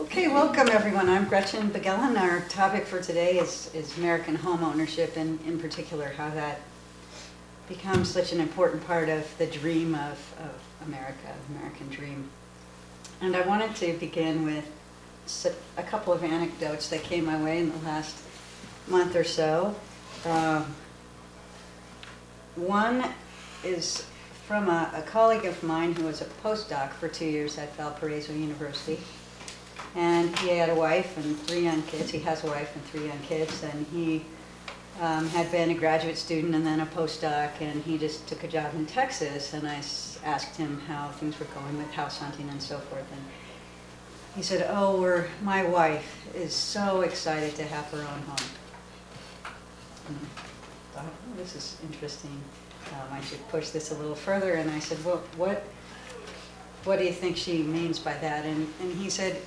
Okay, welcome everyone. I'm Gretchen Begellen. Our topic for today is American home ownership, and in particular how that becomes such an important part of the dream of America, American dream. And I wanted to begin with a couple of anecdotes that came my way in the last month or so. One is from a colleague of mine who was a postdoc for 2 years at Valparaiso University. And he had a wife and 3 young kids. He has a wife and 3 young kids, and he had been a graduate student and then a postdoc, and he just took a job in Texas. And I asked him how things were going with house hunting and so forth. And he said, "Oh, my wife is so excited to have her own home." And I thought, "Oh, this is interesting. I should push this a little further." And I said, "Well, what do you think she means by that?" And he said,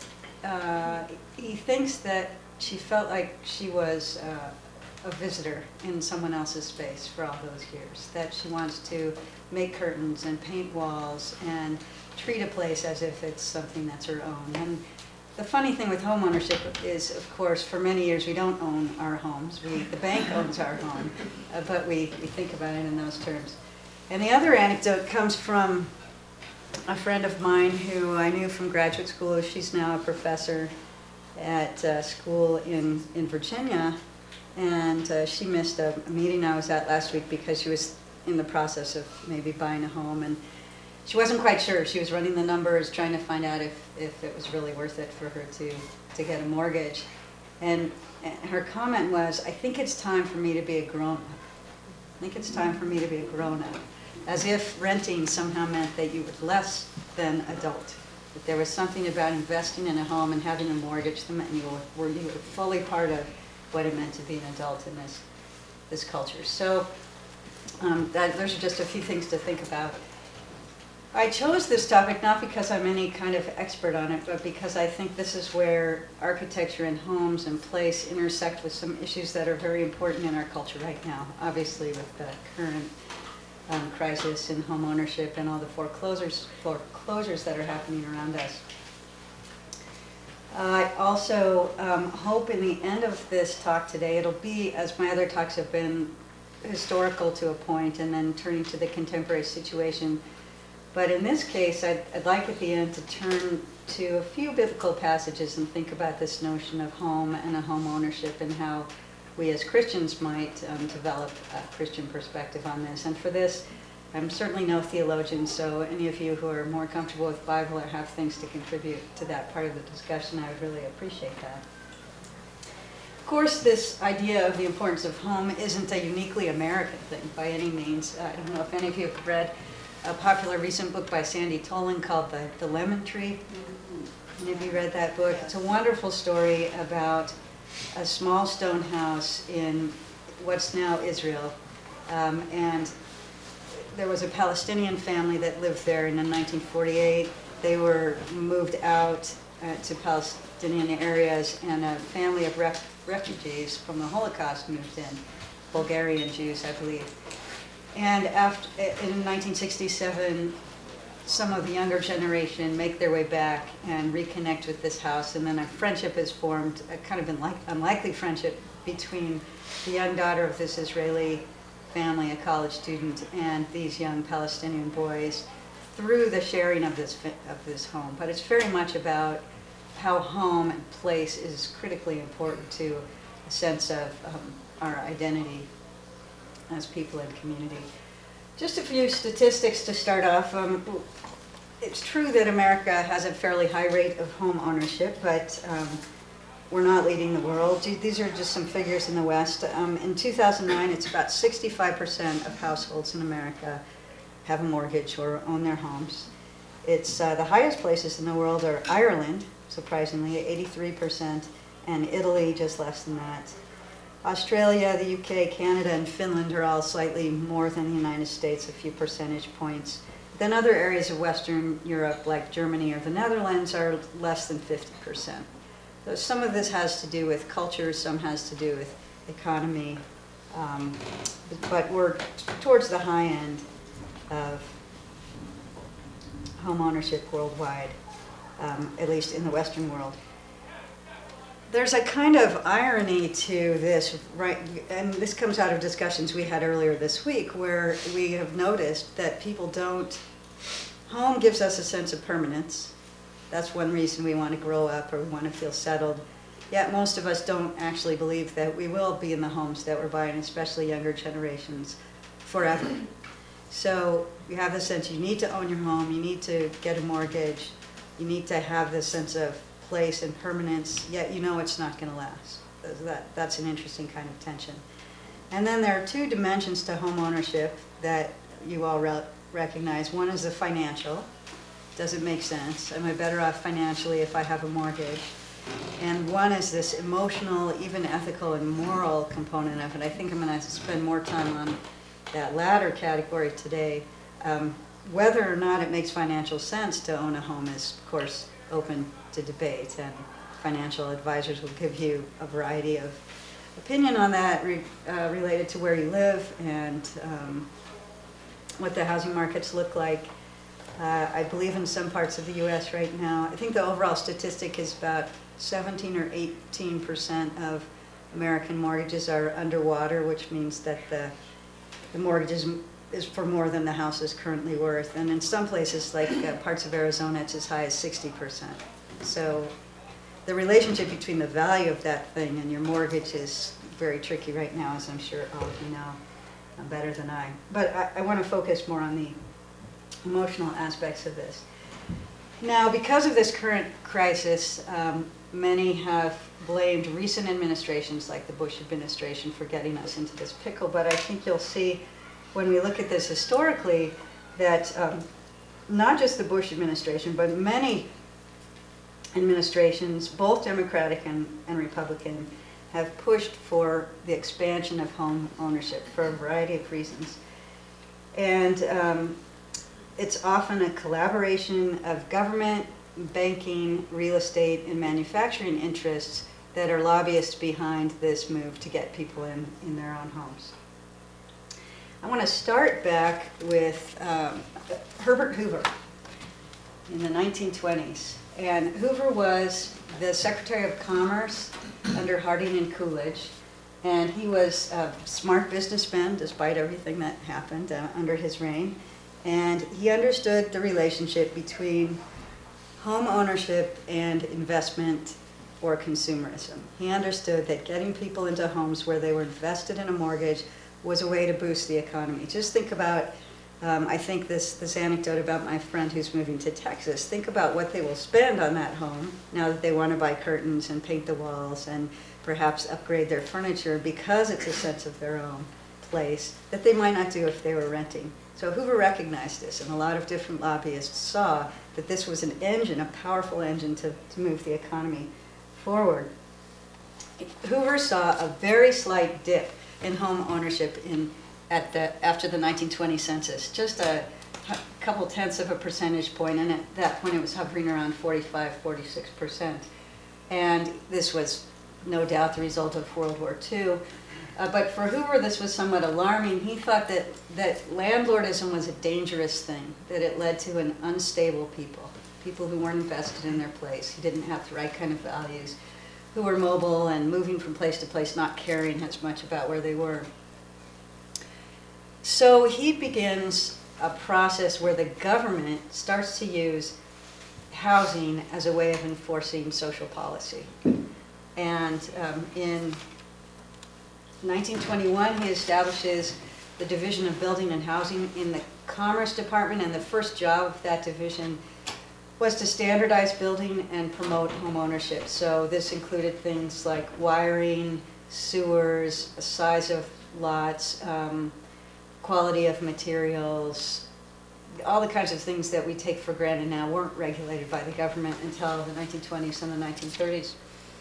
he thinks that she felt like she was a visitor in someone else's space for all those years, that she wants to make curtains and paint walls and treat a place as if it's something that's her own. And the funny thing with home ownership is, of course, for many years we don't own our homes. The bank owns our home, but we think about it in those terms. And the other anecdote comes from a friend of mine who I knew from graduate school. She's now a professor at school in Virginia, and she missed a meeting I was at last week because she was in the process of maybe buying a home, and she wasn't quite sure. She was running the numbers, trying to find out if it was really worth it for her to get a mortgage. And her comment was, "I think it's time for me to be a grown-up. I think it's time for me to be a grown-up." As if renting somehow meant that you were less than adult. That there was something about investing in a home and having a mortgage that meant you were fully part of what it meant to be an adult in this culture. So those are just a few things to think about. I chose this topic not because I'm any kind of expert on it, but because I think this is where architecture and homes and place intersect with some issues that are very important in our culture right now. Obviously with the current crisis in home ownership and all the foreclosures that are happening around us. I also hope in the end of this talk today, it'll be, as my other talks have been, historical to a point and then turning to the contemporary situation. But in this case, I'd like at the end to turn to a few biblical passages and think about this notion of home and a home ownership and how we as Christians might develop a Christian perspective on this. And for this, I'm certainly no theologian, so any of you who are more comfortable with the Bible or have things to contribute to that part of the discussion, I would really appreciate that. Of course, this idea of the importance of home isn't a uniquely American thing by any means. I don't know if any of you have read a popular recent book by Sandy Tolan called The Lemon Tree. Any of you read that book? It's a wonderful story about a small stone house in what's now Israel, and there was a Palestinian family that lived there, and in 1948 they were moved out to Palestinian areas, and a family of refugees from the Holocaust moved in, Bulgarian Jews, I believe. And in 1967, some of the younger generation make their way back and reconnect with this house, and then a friendship is formed, a kind of unlikely friendship between the young daughter of this Israeli family, a college student, and these young Palestinian boys through the sharing of this home. But it's very much about how home and place is critically important to a sense of our identity as people and community. Just a few statistics to start off. It's true that America has a fairly high rate of home ownership, but we're not leading the world. These are just some figures in the West. In 2009, it's about 65% of households in America have a mortgage or own their homes. It's the highest places in the world are Ireland, surprisingly, 83%, and Italy, just less than that. Australia, the UK, Canada, and Finland are all slightly more than the United States, a few percentage points. Then other areas of Western Europe, like Germany or the Netherlands, are less than 50%. So some of this has to do with culture, some has to do with economy, but we're towards the high end of home ownership worldwide, at least in the Western world. there's a kind of irony to this, right? And this comes out of discussions we had earlier this week, where we have noticed that people don't. Home gives us a sense of permanence. That's one reason we want to grow up or we want to feel settled. Yet most of us don't actually believe that we will be in the homes that we're buying, especially younger generations, forever. So you have the sense you need to own your home, you need to get a mortgage, you need to have this sense of place and permanence, yet you know it's not going to last. That's an interesting kind of tension. And then there are two dimensions to home ownership that you all recognize. One is the financial. Does it make sense? Am I better off financially if I have a mortgage? And one is this emotional, even ethical and moral component of it. I think I'm going to spend more time on that latter category today. Whether or not it makes financial sense to own a home is, of course, open to debate, and financial advisors will give you a variety of opinion on that related to where you live and what the housing markets look like. I believe in some parts of the U.S. right now, I think the overall statistic is about 17 or 18% of American mortgages are underwater, which means that the mortgage is for more than the house is currently worth. And in some places, like parts of Arizona, it's as high as 60%. So the relationship between the value of that thing and your mortgage is very tricky right now, as I'm sure all of you know better than I. But I want to focus more on the emotional aspects of this. Now, because of this current crisis, many have blamed recent administrations like the Bush administration for getting us into this pickle, but I think you'll see when we look at this historically that not just the Bush administration, but many administrations, both Democratic and Republican, have pushed for the expansion of home ownership for a variety of reasons. And it's often a collaboration of government, banking, real estate, and manufacturing interests that are lobbyists behind this move to get people in their own homes. I want to start back with Herbert Hoover in the 1920s. And Hoover was the Secretary of Commerce under Harding and Coolidge. And he was a smart businessman, despite everything that happened under his reign. And he understood the relationship between home ownership and investment or consumerism. He understood that getting people into homes where they were invested in a mortgage was a way to boost the economy. Just think about, I think this anecdote about my friend who's moving to Texas. Think about what they will spend on that home now that they want to buy curtains and paint the walls and perhaps upgrade their furniture because it's a sense of their own place that they might not do if they were renting. So Hoover recognized this, and a lot of different lobbyists saw that this was an engine, a powerful engine to move the economy forward. Hoover saw a very slight dip in home ownership after the 1920 census, just a couple tenths of a percentage point, and at that point it was hovering around 45–46%. And this was no doubt the result of World War II. But for Hoover, this was somewhat alarming. He thought that landlordism was a dangerous thing, that it led to an unstable people who weren't invested in their place, who didn't have the right kind of values, who were mobile and moving from place to place, not caring as much about where they were. So he begins a process where the government starts to use housing as a way of enforcing social policy. And in 1921, he establishes the Division of Building and Housing in the Commerce Department, and the first job of that division was to standardize building and promote home ownership. So this included things like wiring, sewers, size of lots, quality of materials, all the kinds of things that we take for granted now weren't regulated by the government until the 1920s and the 1930s.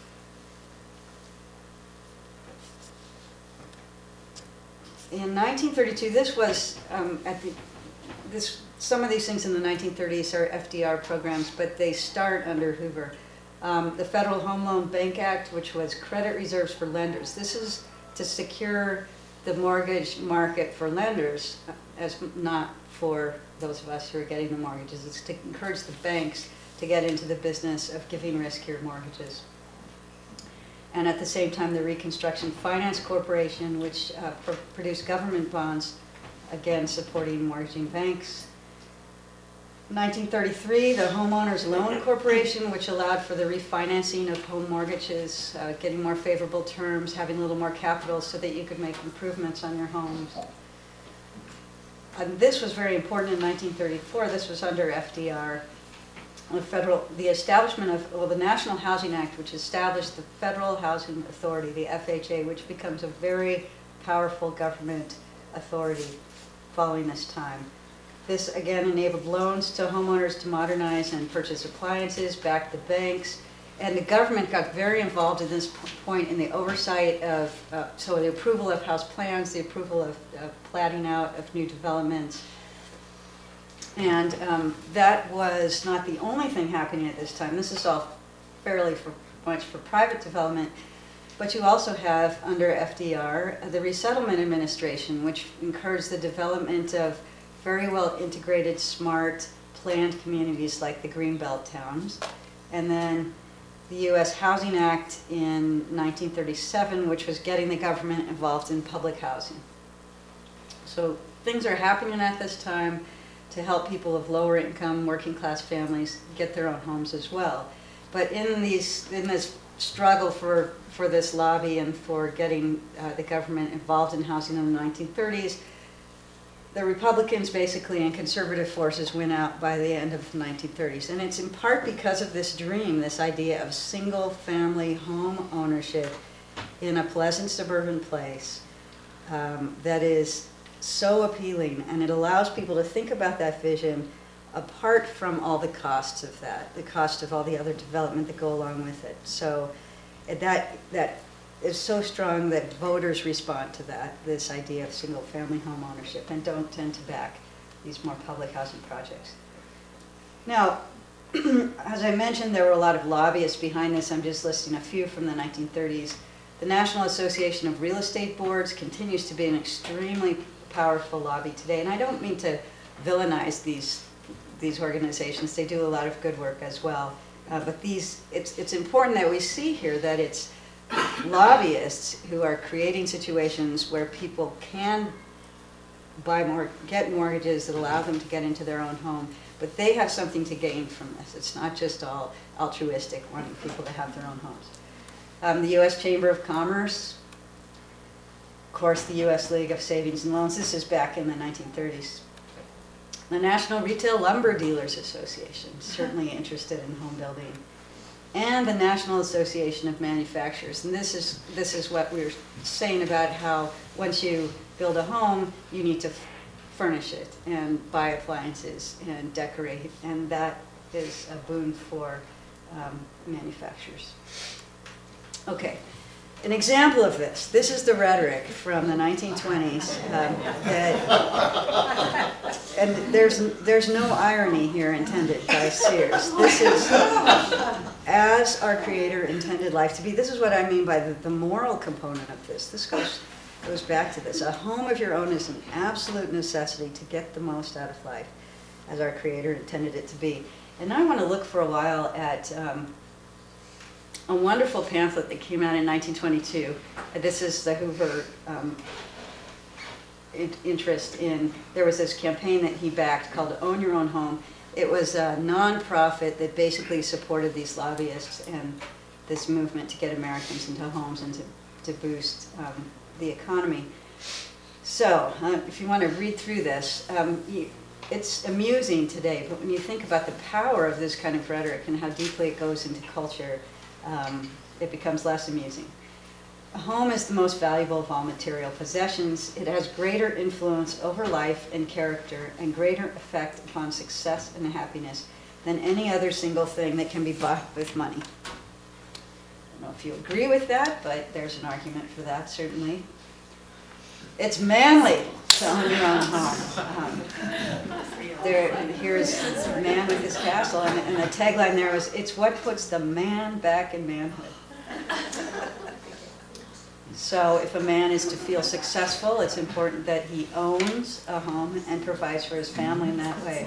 In 1932, this was some of these things in the 1930s are FDR programs, but they start under Hoover. The Federal Home Loan Bank Act, which was credit reserves for lenders. This is to secure the mortgage market for lenders, as not for those of us who are getting the mortgages. It's to encourage the banks to get into the business of giving riskier mortgages. and at the same time the Reconstruction Finance Corporation, which produced government bonds, again supporting mortgaging banks. 1933, the Homeowners Loan Corporation, which allowed for the refinancing of home mortgages, getting more favorable terms, having a little more capital so that you could make improvements on your homes. And this was very important in 1934. This was under FDR. The establishment of, the National Housing Act, which established the Federal Housing Authority, the FHA, which becomes a very powerful government authority following this time. This again enabled loans to homeowners to modernize and purchase appliances, back the banks, and the government got very involved at this point in the oversight of, so the approval of house plans, the approval of platting out of new developments. And that was not the only thing happening at this time. This is all fairly much for private development, but you also have, under FDR, the Resettlement Administration, which encouraged the development of very well integrated, smart, planned communities like the Greenbelt towns. And then the U.S. Housing Act in 1937, which was getting the government involved in public housing. So things are happening at this time to help people of lower income, working class families get their own homes as well. But in this struggle for this lobby and for getting the government involved in housing in the 1930s, the Republicans basically and conservative forces win out by the end of the 1930s. And it's in part because of this dream, this idea of single family home ownership in a pleasant suburban place that is so appealing, and it allows people to think about that vision apart from all the costs of that, the cost of all the other development that go along with it. So that is so strong that voters respond to that, this idea of single-family home ownership, and don't tend to back these more public housing projects. Now, as I mentioned, there were a lot of lobbyists behind this. I'm just listing a few from the 1930s. The National Association of Real Estate Boards continues to be an extremely powerful lobby today, and I don't mean to villainize these organizations. They do a lot of good work as well. But it's important that we see here that it's lobbyists who are creating situations where people can get mortgages that allow them to get into their own home, but they have something to gain from this. It's not just all altruistic, wanting people to have their own homes. The U.S. Chamber of Commerce, of course, the U.S. League of Savings and Loans. This is back in the 1930s. The National Retail Lumber Dealers Association, certainly interested in home building. And the National Association of Manufacturers. And this is what we were saying about how once you build a home, you need to furnish it and buy appliances and decorate. And that is a boon for manufacturers. Okay. An example of this. This is the rhetoric from the 1920s. And there's no irony here intended by Sears. This is as our Creator intended life to be. This is what I mean by the moral component of this. This goes back to this. A home of your own is an absolute necessity to get the most out of life, as our Creator intended it to be. And I want to look for a while at a wonderful pamphlet that came out in 1922. This is the Hoover interest in, there was this campaign that he backed called Own Your Own Home. It was a nonprofit that basically supported these lobbyists and this movement to get Americans into homes and to boost the economy. So if you want to read through this, it's amusing today, but when you think about the power of this kind of rhetoric and how deeply it goes into culture, it becomes less amusing. A home is the most valuable of all material possessions. It has greater influence over life and character and greater effect upon success and happiness than any other single thing that can be bought with money. I don't know if you agree with that, but there's an argument for that, certainly. It's manly to own your own home. Here's a man with his castle, and the tagline there was, "It's what puts the man back in manhood." So if a man is to feel successful, it's important that he owns a home and provides for his family in that way.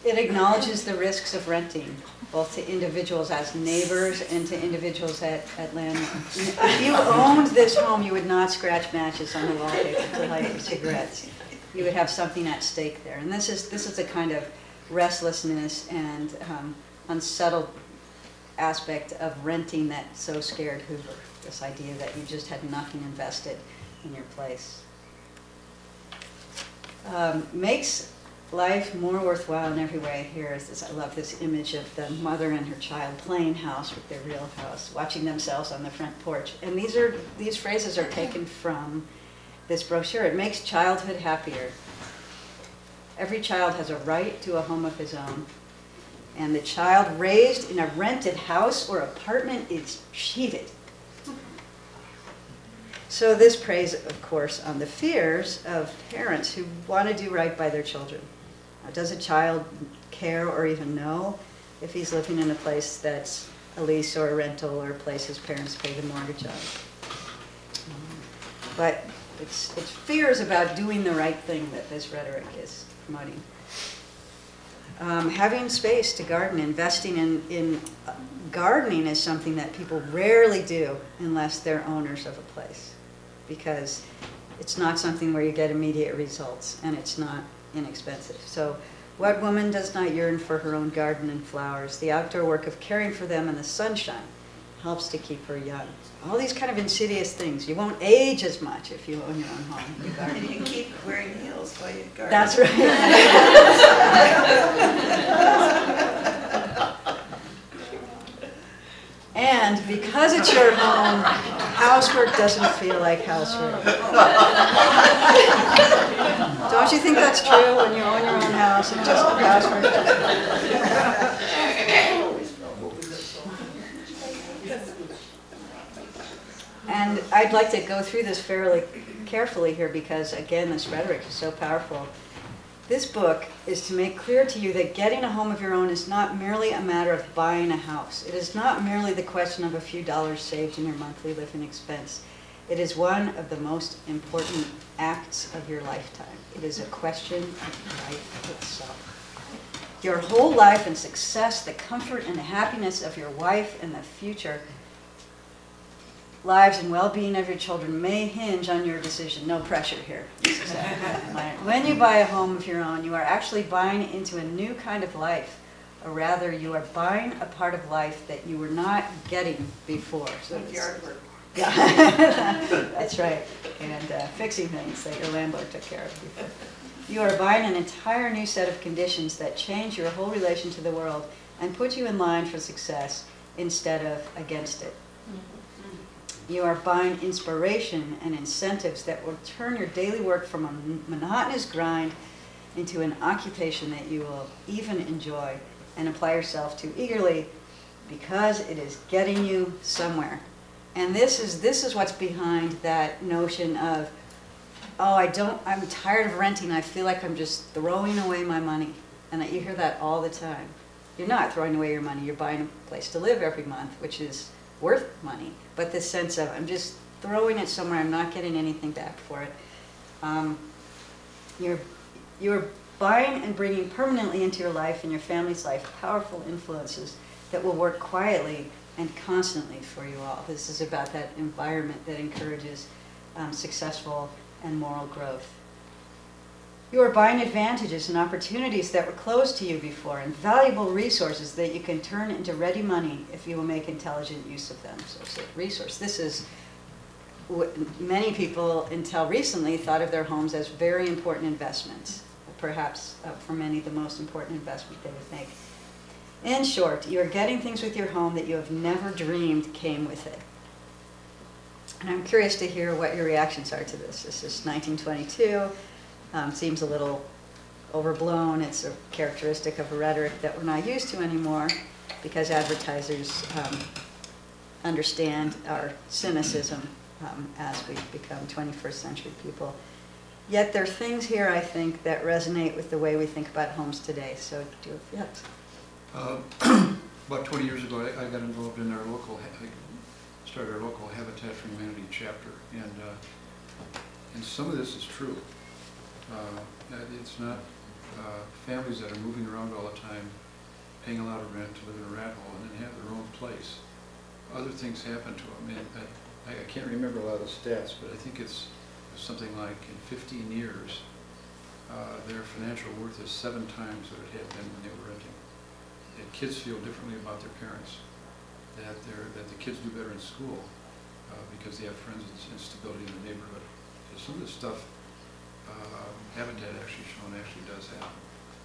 It acknowledges the risks of renting, both to individuals as neighbors and to individuals at land. If you owned this home, you would not scratch matches on the wallpaper to light your cigarettes. You would have something at stake there. And this is a kind of restlessness and unsettled aspect of renting that so scared Hoover, this idea that you just had nothing invested in your place. Makes life more worthwhile in every way. Here is this, I love this image of the mother and her child playing house with their real house, watching themselves on the front porch. And these phrases are taken from this brochure. It makes childhood happier. Every child has a right to a home of his own. And the child raised in a rented house or apartment is cheated. So this preys, of course, on the fears of parents who want to do right by their children. Now, does a child care or even know if he's living in a place that's a lease or a rental or a place his parents pay the mortgage on? But it's fears about doing the right thing that this rhetoric is promoting. Having space to garden, investing in gardening is something that people rarely do unless they're owners of a place, because it's not something where you get immediate results and it's not inexpensive. So what woman does not yearn for her own garden and flowers? The outdoor work of caring for them in the sunshine helps to keep her young. All these kind of insidious things. You won't age as much if you own your own home. And you keep wearing heels while you garden. That's right. And because it's your home, housework doesn't feel like housework. Don't you think that's true when you own your own house and just housework doesn't? And I'd like to go through this fairly carefully here because, again, this rhetoric is so powerful. This book is to make clear to you that getting a home of your own is not merely a matter of buying a house. It is not merely the question of a few dollars saved in your monthly living expense. It is one of the most important acts of your lifetime. It is a question of life itself. Your whole life and success, the comfort and the happiness of your wife and the future lives and well-being of your children may hinge on your decision. No pressure here. When you buy a home of your own, you are actually buying into a new kind of life, or rather, you are buying a part of life that you were not getting before. So yard work. Yeah, that's right. And fixing things that your landlord took care of before. You are buying an entire new set of conditions that change your whole relation to the world and put you in line for success instead of against it. You are buying inspiration and incentives that will turn your daily work from a monotonous grind into an occupation that you will even enjoy and apply yourself to eagerly because it is getting you somewhere. And this is what's behind that notion of, oh, I'm tired of renting. I feel like I'm just throwing away my money. And that you hear that all the time. You're not throwing away your money. You're buying a place to live every month, which is worth money. But this sense of, I'm just throwing it somewhere, I'm not getting anything back for it. You're buying and bringing permanently into your life and your family's life powerful influences that will work quietly and constantly for you all. This is about that environment that encourages successful and moral growth. You are buying advantages and opportunities that were closed to you before, and valuable resources that you can turn into ready money if you will make intelligent use of them. So it's a resource. This is what many people until recently thought of their homes as very important investments, perhaps for many the most important investment they would make. In short, you are getting things with your home that you have never dreamed came with it. And I'm curious to hear what your reactions are to this. This is 1922. Seems a little overblown. It's a characteristic of a rhetoric that we're not used to anymore because advertisers understand our cynicism as we become 21st century people. Yet there are things here, I think, that resonate with the way we think about homes today. So do you have About 20 years ago, I got involved in started our local Habitat for Humanity chapter, and some of this is true. It's not families that are moving around all the time, paying a lot of rent to live in a rat hole and then have their own place. Other things happen to them, and I can't remember a lot of the stats, but I think it's something like in 15 years, their financial worth is 7 times what it had been when they were renting. And kids feel differently about their parents, that the kids do better in school because they have friends and stability in the neighborhood. So some of this stuff, Habitat actually shown actually does happen.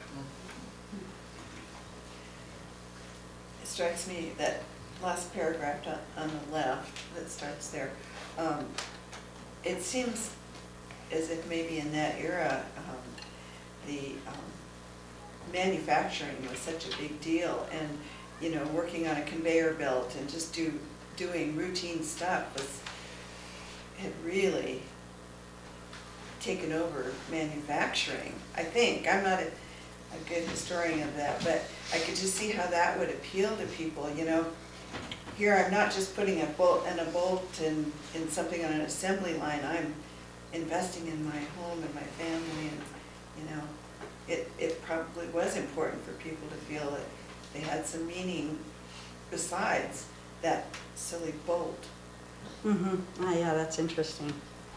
It strikes me that last paragraph on the left that starts there, it seems as if maybe in that era, the manufacturing was such a big deal, and you know, working on a conveyor belt and just doing routine stuff had really taken over manufacturing. I think I'm not a good historian of that, but I could just see how that would appeal to people. You know, here I'm not just putting a bolt in something on an assembly line. I'm investing in my home and my family, and you know, it probably was important for people to feel that they had some meaning besides that silly bolt. Mm-hmm. Oh, yeah, that's interesting.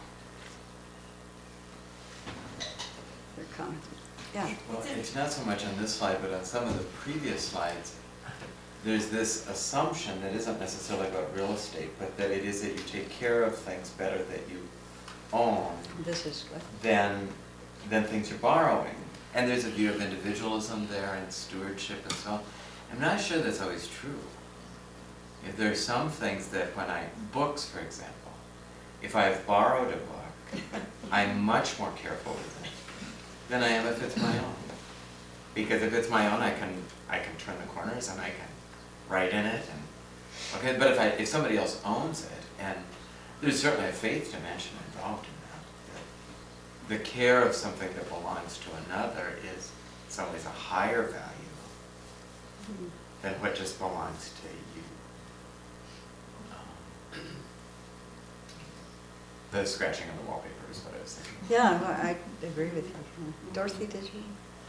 Your comments? Yeah. Well, it's not so much on this slide, but on some of the previous slides, there's this assumption that isn't necessarily about real estate, but that it is that you take care of things better that you own This is good. than things you're borrowing. And there's a view of individualism there and stewardship and so on. I'm not sure that's always true. If there are some things that books for example, if I've borrowed a book, I'm much more careful with it than I am if it's my own. Because if it's my own, I can turn the corners and I can write in it. And okay, but if somebody else owns it, and there's certainly a faith dimension involved in that. The care of something that belongs to another is in some ways a higher value than what just belongs to you. The scratching on the wallpaper is what I was thinking. Yeah, well, I agree with you. Dorothy, did you?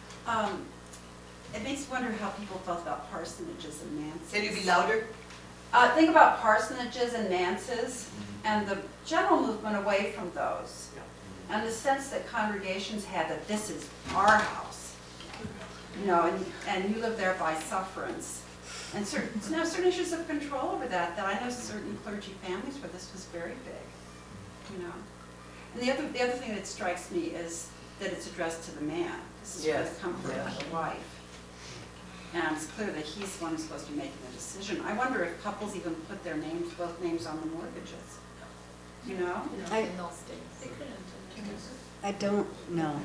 It makes me wonder how people felt about parsonages and manses. Can you be louder? Think about parsonages and manses and the general movement away from those. And the sense that congregations had that this is our house, you know, and you live there by sufferance. And certain issues of control over that I know certain clergy families where this was very big, you know. And the other thing that strikes me is that it's addressed to the man. This is for the comfort of the wife. And it's clear that he's the one who's supposed to be making the decision. I wonder if couples even put their names, both names on the mortgages, you know? In those days. They couldn't. I don't know.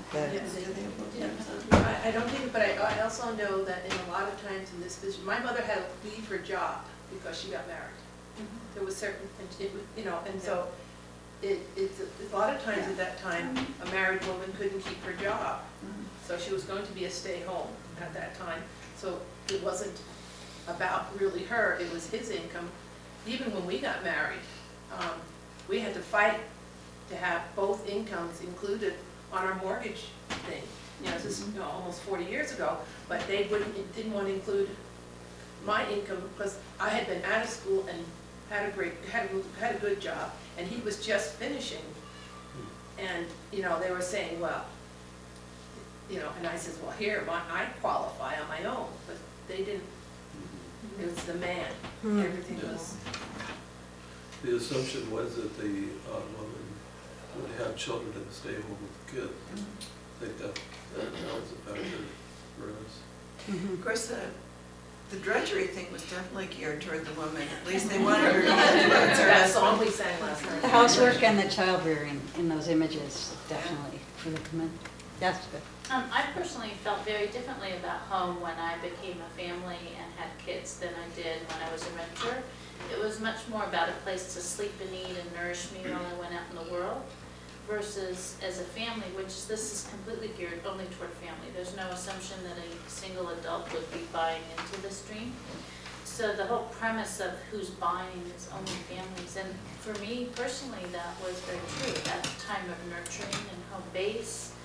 I don't think, but I also know that in a lot of times in this business, my mother had to leave her job because she got married. There was certain, you know, and so it's a lot of times at that time, a married woman couldn't keep her job. So she was going to be a stay-home at that time. So it wasn't about really her, it was his income. Even when we got married, we had to fight to have both incomes included on our mortgage thing. You know, this is almost 40 years ago, but they didn't want to include my income because I had been out of school and had a good job, and he was just finishing. And you know, they were saying, well, you know, and I said, well, here, I qualify on my own, but they didn't. It was the man. Everything was. The assumption was that the woman would have children and stay home with the kids. I think that was a factor for us. Of course, the drudgery thing was definitely geared toward the woman. At least they wanted her to influence her. That song we sang last night. The housework and the child rearing in those images, definitely, for the command. Yes, good. I personally felt very differently about home when I became a family and had kids than I did when I was a renter. It was much more about a place to sleep and eat and nourish me while I went out in the world, versus as a family, which this is completely geared only toward family. There's no assumption that a single adult would be buying into this dream. So the whole premise of who's buying is only families. And for me personally, that was very true. That time of nurturing and home base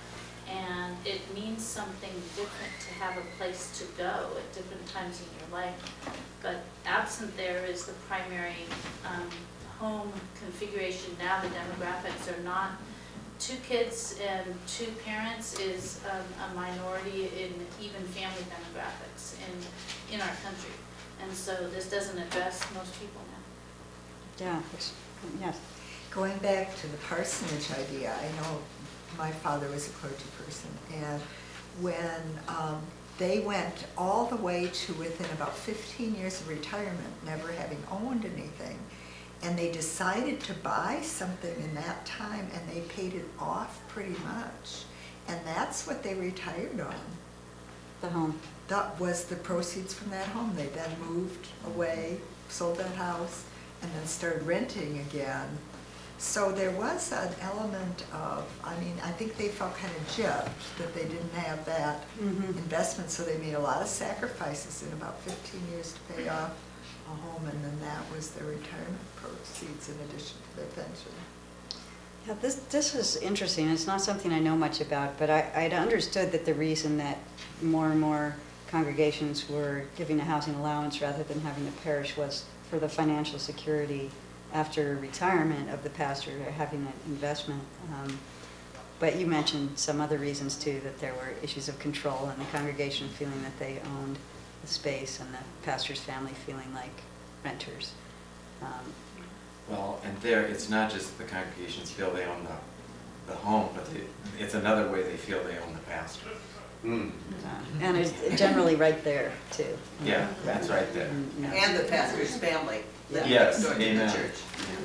And it means something different to have a place to go at different times in your life. But absent there is the primary home configuration. Now the demographics are not, 2 kids and 2 parents is a minority in even family demographics in our country. And so this doesn't address most people now. Yeah, yes. Going back to the parsonage idea, I know my father was a clergy person, and when they went all the way to within about 15 years of retirement, never having owned anything, and they decided to buy something in that time, and they paid it off pretty much, and that's what they retired on. The home. That was the proceeds from that home. They then moved away, sold that house, and then started renting again. So there was an element of, I mean, I think they felt kind of gypped that they didn't have that investment, so they made a lot of sacrifices in about 15 years to pay off a home, and then that was their retirement proceeds in addition to their pension. Yeah, this is interesting. It's not something I know much about, but I'd understood that the reason that more and more congregations were giving a housing allowance rather than having the parish was for the financial security after retirement of the pastor, having an investment. But you mentioned some other reasons too, that there were issues of control and the congregation feeling that they owned the space and the pastor's family feeling like renters. Well, and there, it's not just the congregations feel they own the home, but it's another way they feel they own the pastor. And it's generally right there too. Yeah, that's right there. And the pastor's family living Yes, next door to the amen. church.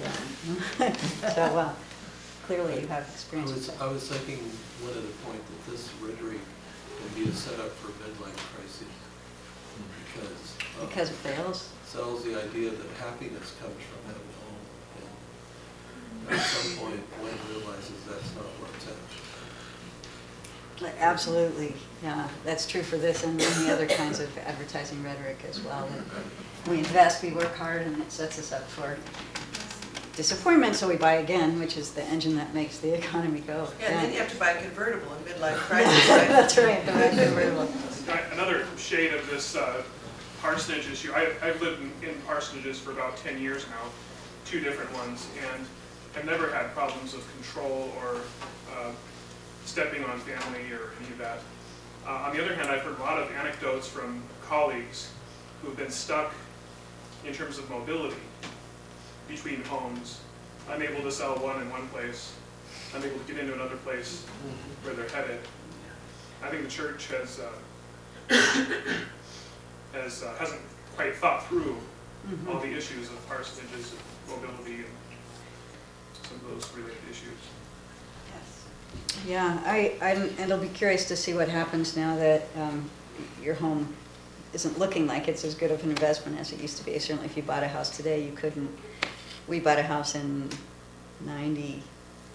So, clearly you have experience with I that. was thinking one other point, that this rhetoric can be a setup for midlife crises. Because it fails. Sells the idea that happiness comes from having a home. And at some point, one realizes that's not where it's at. Absolutely, yeah, that's true for this and many other kinds of advertising rhetoric as well. That we invest, we work hard, and it sets us up for disappointment, so we buy again, which is the engine that makes the economy go. Yeah, and then you have to buy a convertible in midlife crisis, right? That's right, the right convertible. Another shade of this parsonage issue, I've lived in parsonages for about 10 years now, 2 different ones, and I've never had problems of control or stepping on family or any of that. On the other hand, I've heard a lot of anecdotes from colleagues who've been stuck in terms of mobility between homes, unable to sell one in one place, unable to get into another place where they're headed. I think the church hasn't quite thought through all the issues of parsonages, mobility, and some of those related issues. Yeah, and it'll be curious to see what happens now that your home isn't looking like it's as good of an investment as it used to be. Certainly if you bought a house today, you couldn't. We bought a house in 90,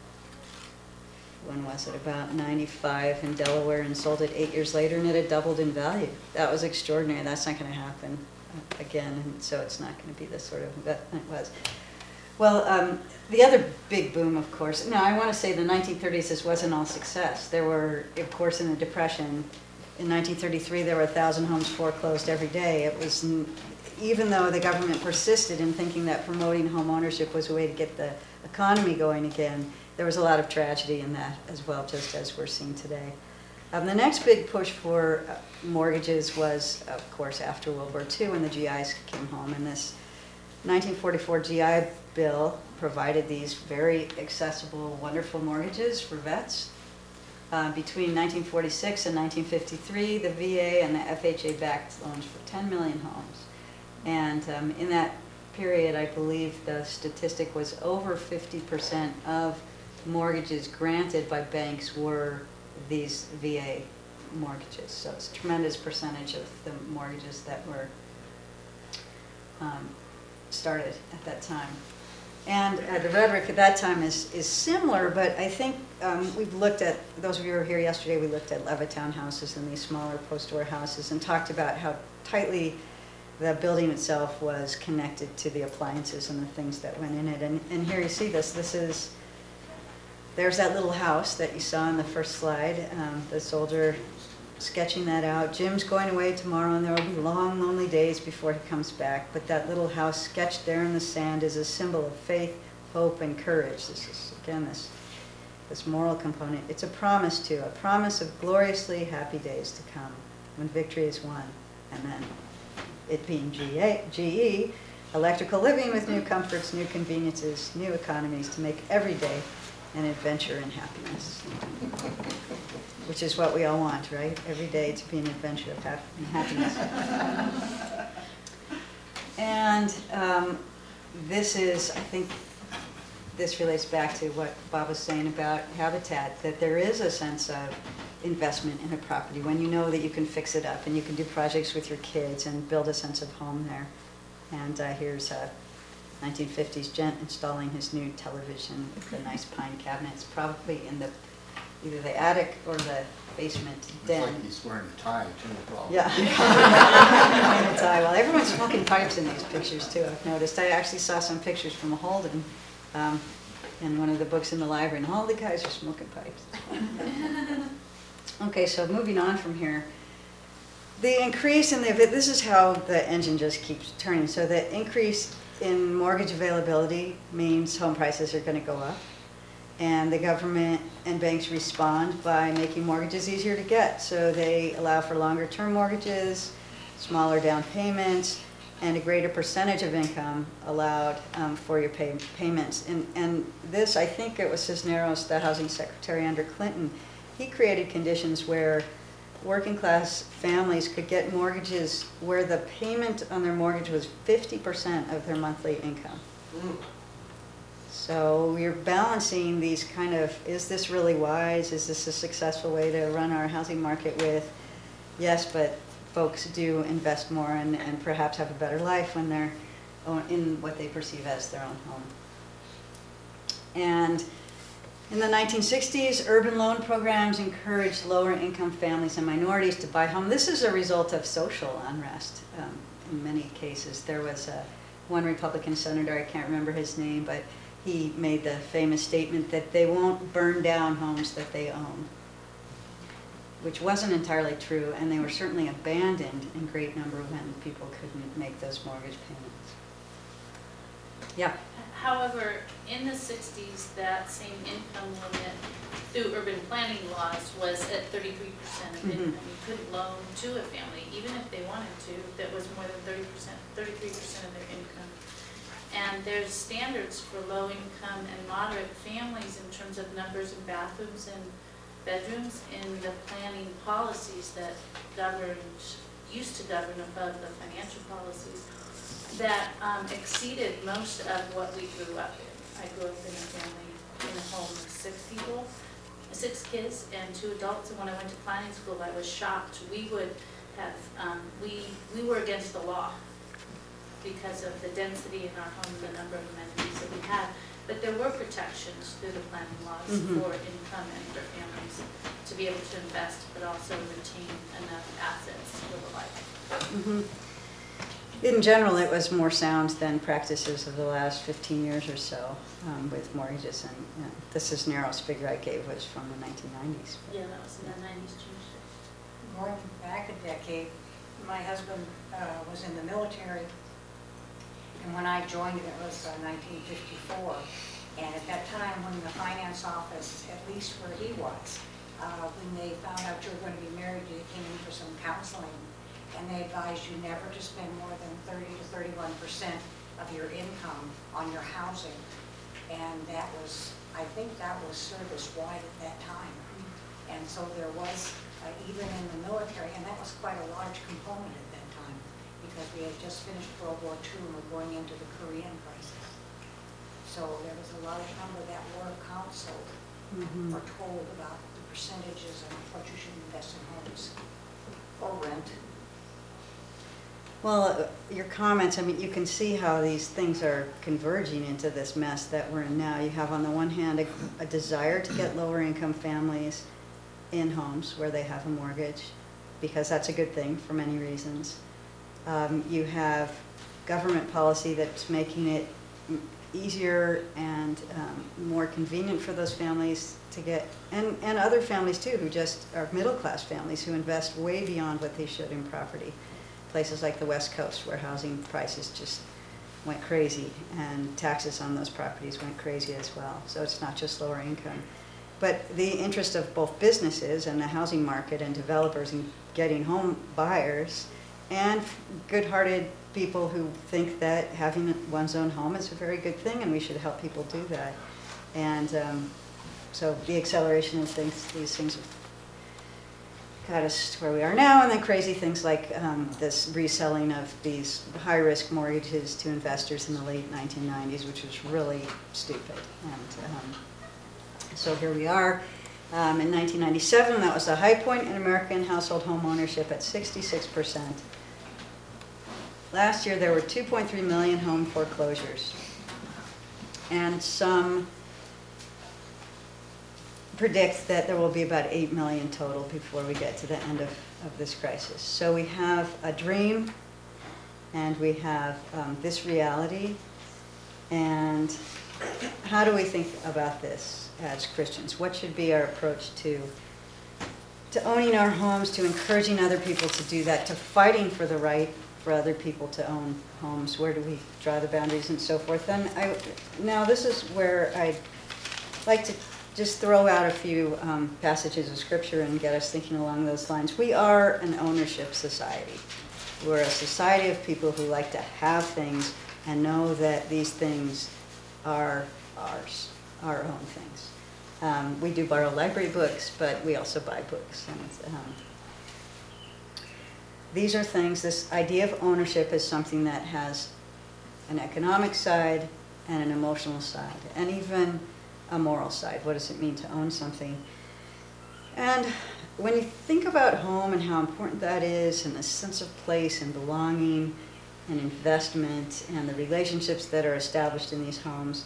when was it, about 95 in Delaware, and sold it 8 years later, and it had doubled in value. That was extraordinary. That's not going to happen again, and so it's not going to be the sort of investment it was. Well, the other big boom, of course, now I want to say the 1930s, this wasn't all success. There were, of course, in the Depression, in 1933, there were 1,000 homes foreclosed every day. It was, even though the government persisted in thinking that promoting home ownership was a way to get the economy going again, there was a lot of tragedy in that as well, just as we're seeing today. The next big push for mortgages was, of course, after World War II, when the GIs came home, and this 1944 GI Bill provided these very accessible, wonderful mortgages for vets. Between 1946 and 1953, the VA and the FHA backed loans for 10 million homes. And in that period, I believe the statistic was over 50% of mortgages granted by banks were these VA mortgages. So it's a tremendous percentage of the mortgages that were started at that time. And the rhetoric at that time is similar, but I think we've looked at, those of you who were here yesterday, we looked at Levittown houses and these smaller post-war houses and talked about how tightly the building itself was connected to the appliances and the things that went in it. And here you see this is there's that little house that you saw in the first slide, the soldier sketching that out. Jim's going away tomorrow, and there will be long, lonely days before he comes back. But that little house sketched there in the sand is a symbol of faith, hope, and courage. This is, again, this moral component. It's a promise, too, a promise of gloriously happy days to come when victory is won. And then, it being GE, electrical living with new comforts, new conveniences, new economies to make every day an adventure in happiness. Which is what we all want, right? Every day to be an adventure of happiness. And this is, I think, this relates back to what Bob was saying about Habitat, that there is a sense of investment in a property when you know that you can fix it up and you can do projects with your kids and build a sense of home there. And here's 1950s gent installing his new television with a nice pine cabinet. It's probably in the either the attic or the basement den. Looks like he's wearing a tie too, probably. Yeah. Wearing a tie. Well, everyone's smoking pipes in these pictures too, I've noticed. I actually saw some pictures from Holden in one of the books in the library, and all the guys are smoking pipes. Okay, so moving on from here. The increase in this is how the engine just keeps turning. So the increase in mortgage availability means home prices are going to go up. And the government and banks respond by making mortgages easier to get. So they allow for longer term mortgages, smaller down payments, and a greater percentage of income allowed for your payments. And this, I think it was Cisneros, the housing secretary under Clinton, he created conditions where working class families could get mortgages where the payment on their mortgage was 50% of their monthly income. So we're balancing these kind of, is this really wise? Is this a successful way to run our housing market with? Yes, but folks do invest more and perhaps have a better life when they're in what they perceive as their own home. And in the 1960s, urban loan programs encouraged lower income families and minorities to buy home. This is a result of social unrest in many cases. There was one Republican senator, I can't remember his name, but he made the famous statement that they won't burn down homes that they own, which wasn't entirely true, and they were certainly abandoned in great number when people couldn't make those mortgage payments. Yeah. However, in the 60s, that same income limit through urban planning laws was at 33% of income. You couldn't loan to a family, even if they wanted to, that was more than 33% of their income. And there's standards for low income and moderate families in terms of numbers of bathrooms and bedrooms in the planning policies that used to govern above the financial policies that exceeded most of what we grew up in. I grew up in a family, in a home of 6 kids and 2 adults, and when I went to planning school, I was shocked. We would have, we were against the law because of the density in our home and the number of amenities that we had. But there were protections through the planning laws for income and for families to be able to invest, but also retain enough assets to live a life. In general, it was more sound than practices of the last 15 years or so with mortgages. And the Cisneros figure I gave was from the 1990s. Yeah, that was in the 90s, changed it. Going back a decade, my husband was in the military, and when I joined it was 1954. And at that time, when the finance office, at least where he was, when they found out you were going to be married, you came in for some counseling, and they advised you never to spend more than 30 to 31% of your income on your housing. And that was, I think that was service-wide at that time. And so there was, even in the military, and that was quite a large component at that time, because we had just finished World War II and were going into the Korean crisis. So there was a large number that were counseled or told about the percentages and what you should invest in homes or rent. Well, your comments, I mean, you can see how these things are converging into this mess that we're in now. You have, on the one hand, a desire to get lower income families in homes where they have a mortgage, because that's a good thing for many reasons. You have government policy that's making it easier and more convenient for those families to get, and other families too, who just are middle-class families who invest way beyond what they should in property. Places like the West Coast, where housing prices just went crazy, and taxes on those properties went crazy as well. So it's not just lower income. But the interest of both businesses and the housing market and developers in getting home buyers, and good-hearted people who think that having one's own home is a very good thing, and we should help people do that. And so the acceleration of these things have got us to where we are now, and then crazy things like this reselling of these high-risk mortgages to investors in the late 1990s, which was really stupid. And so here we are. In 1997, that was the high point in American household home ownership at 66%. Last year, there were 2.3 million home foreclosures, and some predict that there will be about 8 million total before we get to the end of this crisis. So we have a dream, and we have this reality, and how do we think about this as Christians? What should be our approach to owning our homes, to encouraging other people to do that, to fighting for the right for other people to own homes? Where do we draw the boundaries and so forth? And now this is where I'd like to just throw out a few passages of scripture and get us thinking along those lines. We are an ownership society. We're a society of people who like to have things and know that these things are ours, our own things. We do borrow library books, but we also buy books. And these are things, this idea of ownership is something that has an economic side and an emotional side, and even a moral side. What does it mean to own something? And when you think about home and how important that is, and the sense of place and belonging and investment and the relationships that are established in these homes,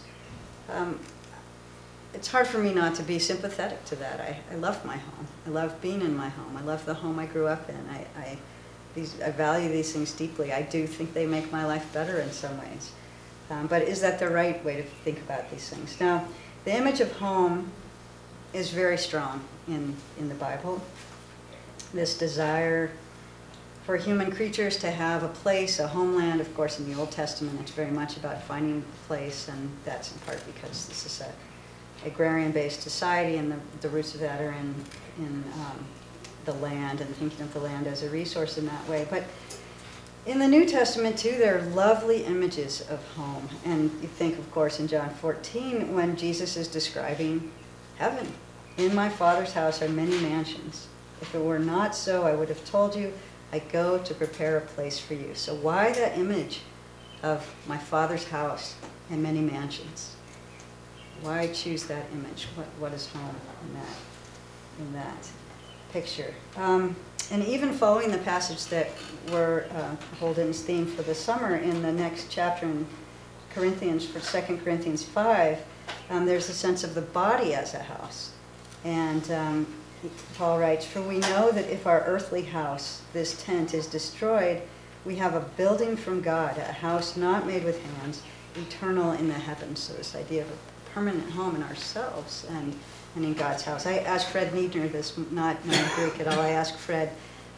it's hard for me not to be sympathetic to that. I love my home. I love being in my home. I love the home I grew up in. I value these things deeply. I do think they make my life better in some ways. But is that the right way to think about these things? Now, the image of home is very strong in the Bible. This desire for human creatures to have a place, a homeland. Of course, in the Old Testament, it's very much about finding a place, and that's in part because this is a agrarian-based society, and the roots of that are in the land and thinking of the land as a resource in that way. But in the New Testament, too, there are lovely images of home. And you think, of course, in John 14, when Jesus is describing heaven. In my Father's house are many mansions. If it were not so, I would have told you, I go to prepare a place for you. So why that image of my Father's house and many mansions? Why choose that image? What is home in that picture? And even following the passage that we're Holden's theme for the summer in the next chapter in Corinthians, for 2 Corinthians 5, there's a sense of the body as a house. And Paul writes, for we know that if our earthly house, this tent, is destroyed, we have a building from God, a house not made with hands, eternal in the heavens. So this idea of a permanent home in ourselves and in God's house. I asked Fred Niedner this, not knowing Greek at all, I asked Fred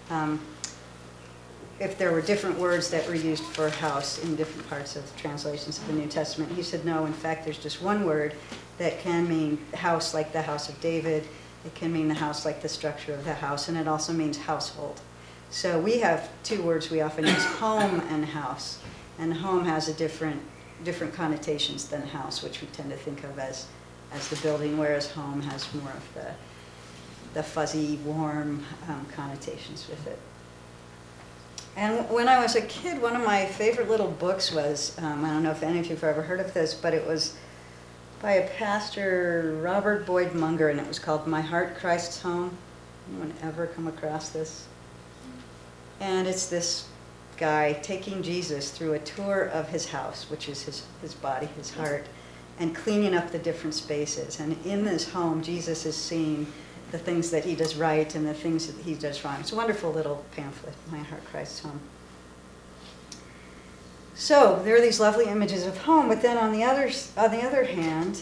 if there were different words that were used for house in different parts of translations of the New Testament. He said, no, in fact, there's just one word that can mean house like the house of David. It can mean the house like the structure of the house, and it also means household. So we have two words we often use, home and house. And home has a different connotations than house, which we tend to think of as the building, whereas home has more of the fuzzy, warm connotations with it. And when I was a kid, one of my favorite little books was, I don't know if any of you have ever heard of this, but it was by a pastor, Robert Boyd Munger, and it was called My Heart, Christ's Home. Anyone ever come across this? And it's this guy taking Jesus through a tour of his house, which is his body, his heart, and cleaning up the different spaces. And in this home, Jesus is seeing the things that he does right and the things that he does wrong. It's a wonderful little pamphlet, My Heart, Christ's Home. So there are these lovely images of home, but then on the other hand,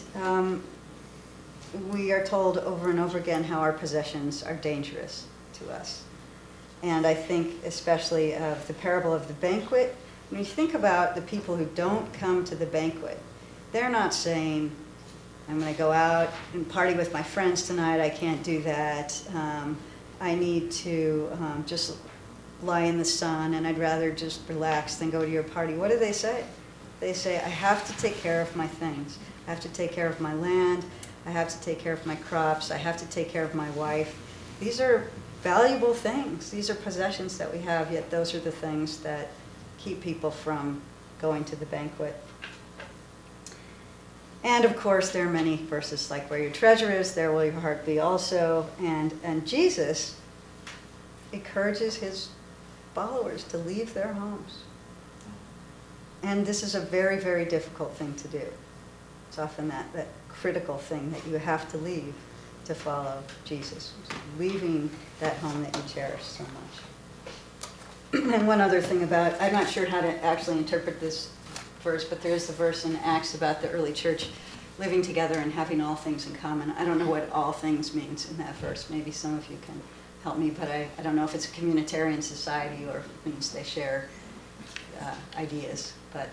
we are told over and over again how our possessions are dangerous to us. And I think especially of the parable of the banquet, when you think about the people who don't come to the banquet, they're not saying, I'm going to go out and party with my friends tonight, I can't do that. I need to just lie in the sun and I'd rather just relax than go to your party. What do they say? They say, I have to take care of my things. I have to take care of my land. I have to take care of my crops. I have to take care of my wife. These are valuable things. These are possessions that we have, yet those are the things that keep people from going to the banquet. And of course, there are many verses like, where your treasure is, there will your heart be also. And Jesus encourages his followers to leave their homes. And this is a very, very difficult thing to do. It's often that critical thing that you have to leave to follow Jesus, leaving that home that you cherish so much. And one other thing about, I'm not sure how to actually interpret this verse, but there's the verse in Acts about the early church living together and having all things in common. I don't know what all things means in that verse. Maybe some of you can help me, but I don't know if it's a communitarian society or if it means they share ideas. But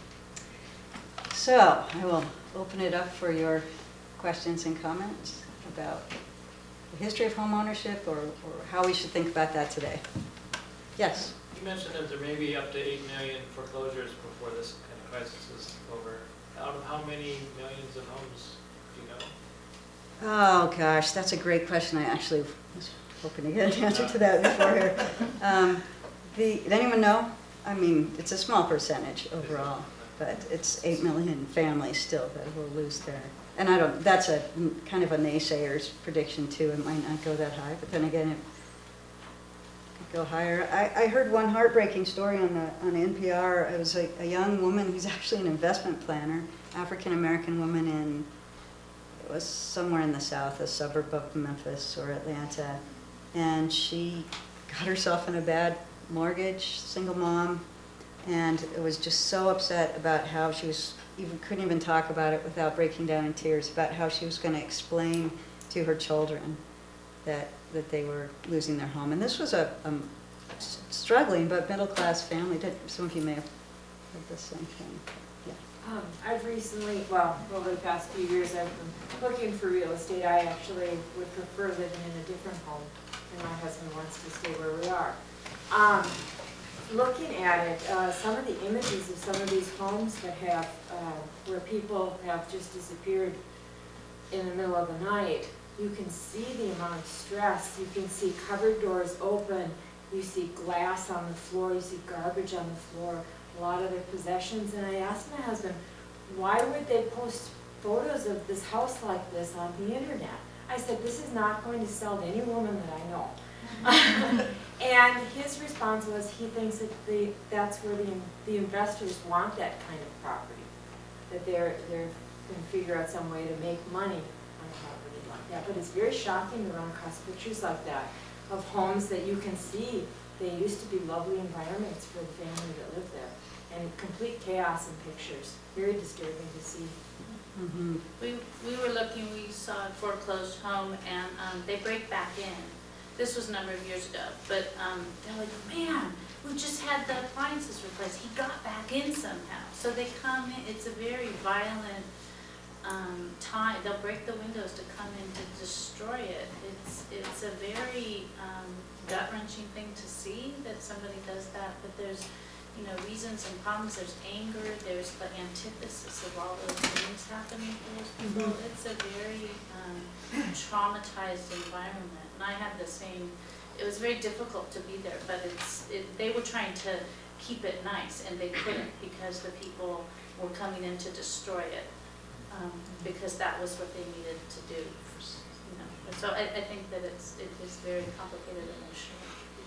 so I will open it up for your questions and comments about the history of home ownership or how we should think about that today. Yes? You mentioned that there may be up to 8 million foreclosures before this kind of crisis is over. Out of how many millions of homes do you know? Oh gosh, that's a great question. I actually was hoping to get an answer to that before here. Did anyone know? I mean, it's a small percentage overall, but it's 8 million families still that will lose their, and I don't, that's a kind of a naysayer's prediction too. It might not go that high, but then again, it could go higher. I heard one heartbreaking story on NPR. It was a young woman who's actually an investment planner, African-American woman in, it was somewhere in the South, a suburb of Memphis or Atlanta, and she got herself in a bad mortgage, single mom, and it was just so upset about how she was, couldn't even talk about it without breaking down in tears, about how she was going to explain to her children that they were losing their home. And this was a struggling but middle-class family. Some of you may have heard the same thing. Yeah. I've recently, well, over the past few years, I've been looking for real estate. I actually would prefer living in a different home, and my husband wants to stay where we are. Looking at it, some of the images of some of these homes that have, where people have just disappeared in the middle of the night, you can see the amount of stress. You can see cupboard doors open, you see glass on the floor, you see garbage on the floor, a lot of their possessions. And I asked my husband, why would they post photos of this house like this on the internet? I said, this is not going to sell to any woman that I know. And his response was, he thinks that that's where the investors want that kind of property, that they're going to figure out some way to make money on property like that. But it's very shocking to run across pictures like that of homes that you can see they used to be lovely environments for the family that lived there, and complete chaos in pictures. Very disturbing to see. Mm-hmm. We were looking, we saw a foreclosed home, and they break back in. This was a number of years ago, but they're like, man, we just had the appliances replaced. He got back in somehow. So they come in, it's a very violent time. They'll break the windows to come in to destroy it. It's a very gut-wrenching thing to see that somebody does that, but there's, reasons and problems. There's anger, there's the antithesis of all those things happening to those people. Mm-hmm. It's a very traumatized environment. And I had the same, it was very difficult to be there, but they were trying to keep it nice, and they couldn't because the people were coming in to destroy it, because that was what they needed to do. So I think that it is very complicated emotionally.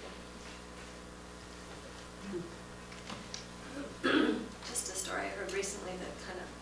Just a story I heard recently that kind of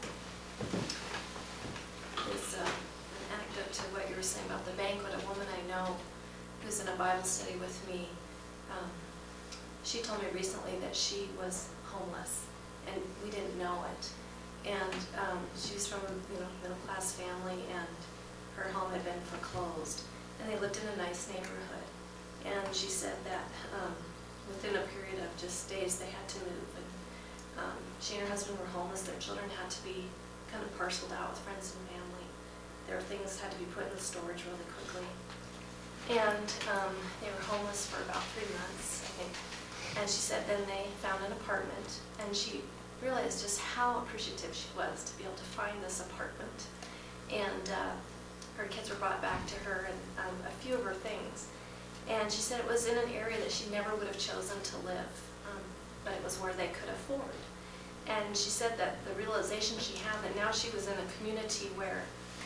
is an anecdote to what you were saying about the banquet. A woman I know who's in a Bible study with me, she told me recently that she was homeless and we didn't know it. And she was from, middle-class family, and her home had been foreclosed. And they lived in a nice neighborhood. And she said that within a period of just days, they had to move. And she and her husband were homeless. Their children had to be kind of parceled out with friends and family. Their things had to be put in the storage really quickly. And they were homeless for about 3 months, I think. And she said then they found an apartment, and she realized just how appreciative she was to be able to find this apartment. And her kids were brought back to her, and a few of her things. And she said it was in an area that she never would have chosen to live, but it was where they could afford. And she said that the realization she had that now she was in a community where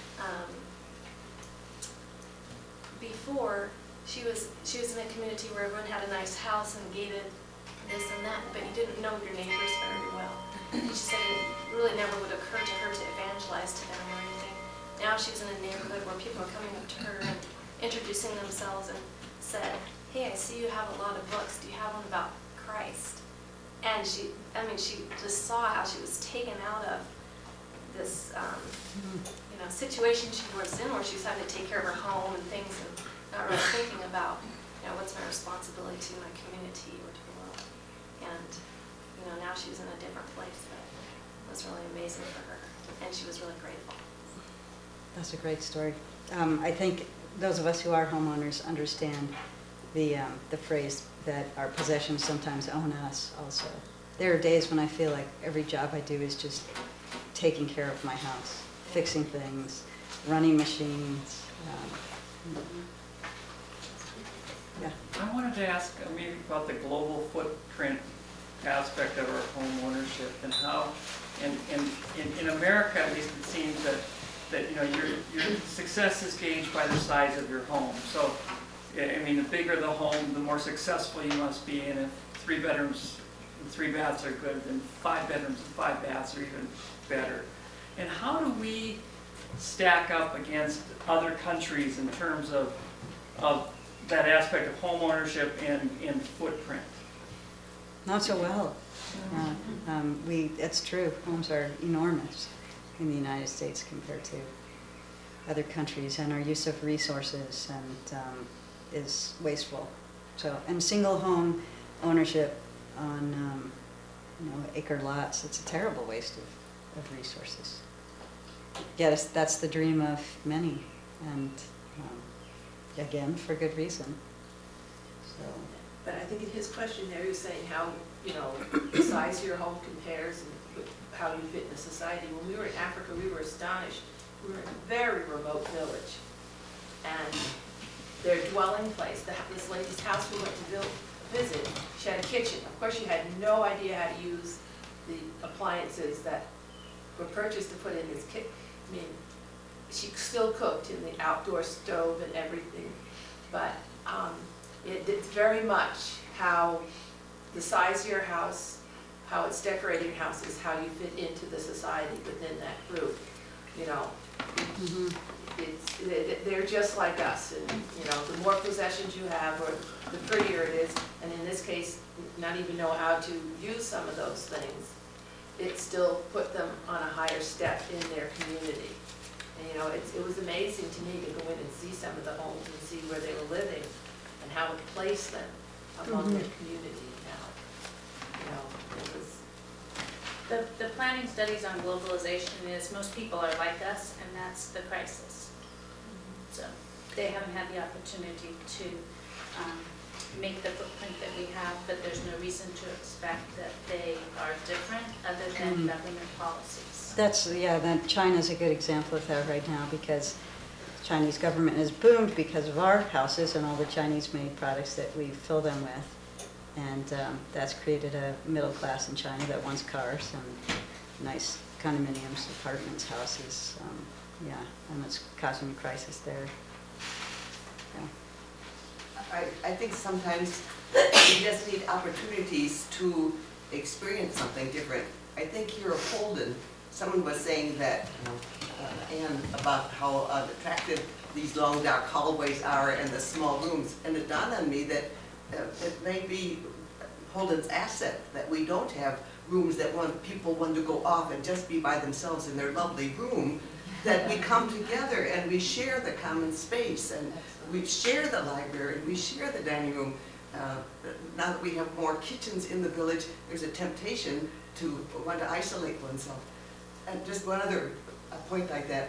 before she was in a community where everyone had a nice house and gated this and that, but you didn't know your neighbors very well. And she said it really never would occur to her to evangelize to them or anything. Now she was in a neighborhood where people are coming up to her and introducing themselves and said, "Hey, I see you have a lot of books. Do you have one about Christ?" And she just saw how she was taken out of this, situation she was in where she was having to take care of her home and things and not really thinking about, what's my responsibility to my community or to the world. And, now she was in a different place, but it was really amazing for her. And she was really grateful. That's a great story. I think those of us who are homeowners understand the phrase that our possessions sometimes own us also. There are days when I feel like every job I do is just taking care of my house, fixing things, running machines. Yeah. I wanted to ask maybe about the global footprint aspect of our home ownership and how, in America at least, it seems that your success is gauged by the size of your home. So, the bigger the home, the more successful you must be. And if 3 bedrooms and 3 baths are good, then 5 bedrooms and 5 baths are even better. And how do we stack up against other countries in terms of that aspect of home ownership and footprint? Not so well. It's true. Homes are enormous in the United States compared to other countries, and our use of resources is wasteful. So, and single home ownership on acre lots, it's a terrible waste of resources. Yes, that's the dream of many, and again, for good reason. So. But I think in his question there, he was saying how, the size of your home compares and how you fit in a society. When we were in Africa, we were astonished. We were in a very remote village. And their dwelling place, this lady's house we went to visit, she had a kitchen. Of course, she had no idea how to use the appliances that were purchased to put in this kitchen. She still cooked in the outdoor stove and everything. But it's very much how the size of your house, how it's decorated your house is how you fit into the society within that group. They're just like us, and the more possessions you have, or the prettier it is, and in this case, not even know how to use some of those things, it still put them on a higher step in their community. And it was amazing to me to go in and see some of the homes and see where they were living and how it placed them among their community now. It was. The planning studies on globalization is most people are like us, and that's the crisis. So they haven't had the opportunity to make the footprint that we have, but there's no reason to expect that they are different other than government policies. Then China's a good example of that right now, because the Chinese government has boomed because of our houses and all the Chinese-made products that we fill them with. And that's created a middle class in China that wants cars and nice condominiums, apartments, houses. And it's causing a crisis there. Yeah. I think sometimes we just need opportunities to experience something different. I think here of Holden, someone was saying that, Anne, about how attractive these long dark hallways are and the small rooms. And it dawned on me that it may be Holden's asset, that we don't have rooms that people want to go off and just be by themselves in their lovely room, that we come together and we share the common space, and we share the library, we share the dining room. Now that we have more kitchens in the village, there's a temptation to want to isolate oneself. And just one other point like that,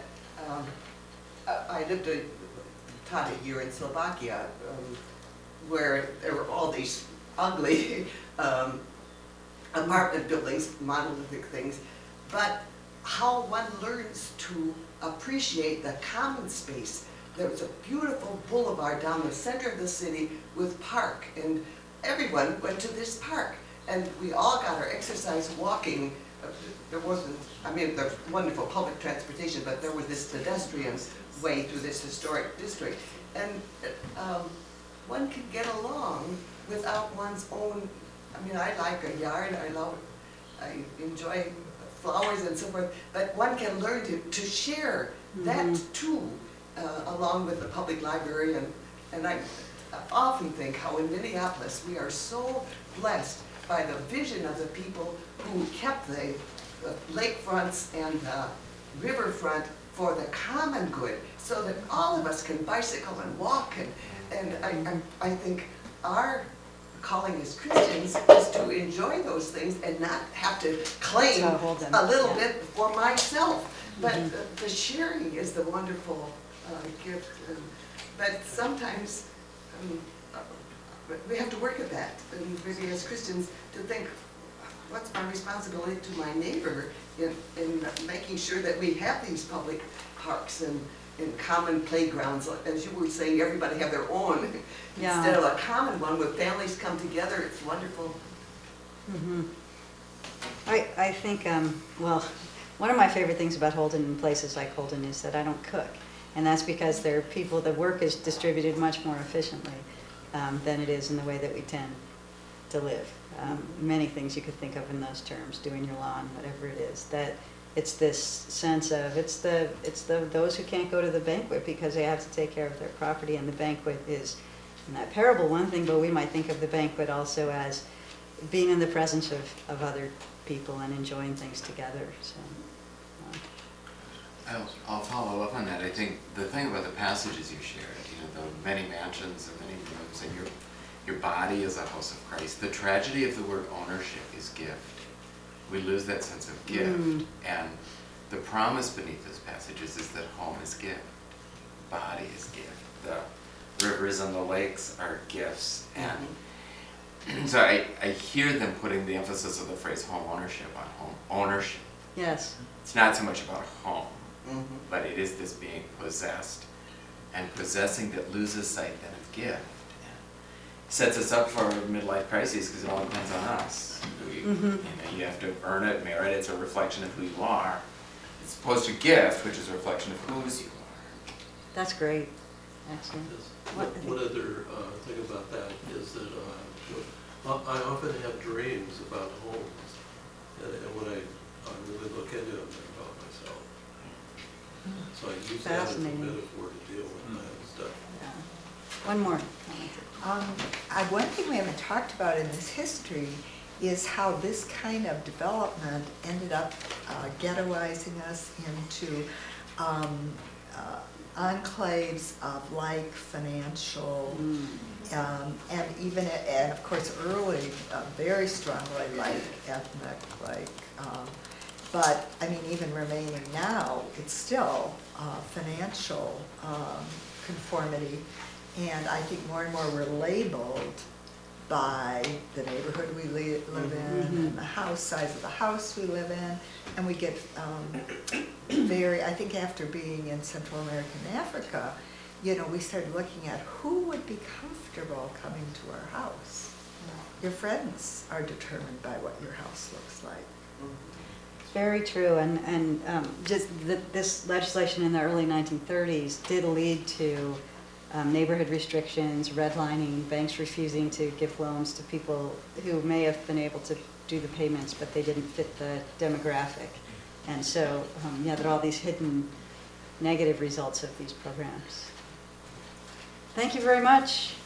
I taught a year in Slovakia, where there were all these ugly apartment buildings, monolithic things, but how one learns to appreciate the common space. There was a beautiful boulevard down the center of the city with park, and everyone went to this park. And we all got our exercise walking. There wasn't, I mean, there's wonderful public transportation, but there was this pedestrian way through this historic district. And one can get along without one's own, I mean, I like a yard, I enjoy flowers and so forth, but one can learn to share that too, along with the public library. And I often think how in Minneapolis we are so blessed by the vision of the people who kept the lakefronts and the riverfront for the common good, so that all of us can bicycle and walk. And I think our calling as Christians is to enjoy those things and not have to claim a little bit for myself. But the sharing is the wonderful gift. But sometimes we have to work at that. And maybe as Christians to think, what's my responsibility to my neighbor in making sure that we have these public parks and common playgrounds. As you were saying, everybody have their own. Yeah. Instead of a common one where families come together, it's wonderful. I think, well, one of my favorite things about Holden and places like Holden is that I don't cook. And that's because there are people, the work is distributed much more efficiently than it is in the way that we tend to live. Many things you could think of in those terms, doing your lawn, whatever it is, that it's this sense of, it's those who can't go to the banquet because they have to take care of their property, and the banquet is, in that parable, one thing, but we might think of the banquet also as being in the presence of other people and enjoying things together. So, I'll follow up on that. I think the thing about the passages you shared, the many mansions and many rooms, and your body is a house of Christ. The tragedy of the word ownership is gift. We lose that sense of gift, and the promise beneath those passages is that home is gift, body is gift, the rivers and the lakes are gifts, and so I hear them putting the emphasis of the phrase home ownership on home ownership. yes. It's not so much about home, but it is this being possessed, and possessing that loses sight then of gift. Sets us up for midlife crises because it all depends on us. You have to earn it, merit it. It's a reflection of who you are, as opposed to gift, which is a reflection of whose you are. That's great. Excellent. One other thing about that is that I often have dreams about homes, and when I really look into them, they're about myself. So I use that as a metaphor to deal with that stuff. Yeah. One more. One thing we haven't talked about in this history is how this kind of development ended up ghettoizing us into enclaves of like financial and even, and of course early, very strongly like ethnic, like, but I mean even remaining now, it's still financial conformity. And I think more and more we're labeled by the neighborhood we live in, and the house, size of the house we live in, and we get I think after being in Central America and Africa, we started looking at who would be comfortable coming to our house. Your friends are determined by what your house looks like. Very true, and just this legislation in the early 1930s did lead to neighborhood restrictions, redlining, banks refusing to give loans to people who may have been able to do the payments, but they didn't fit the demographic. And so, there are all these hidden negative results of these programs. Thank you very much.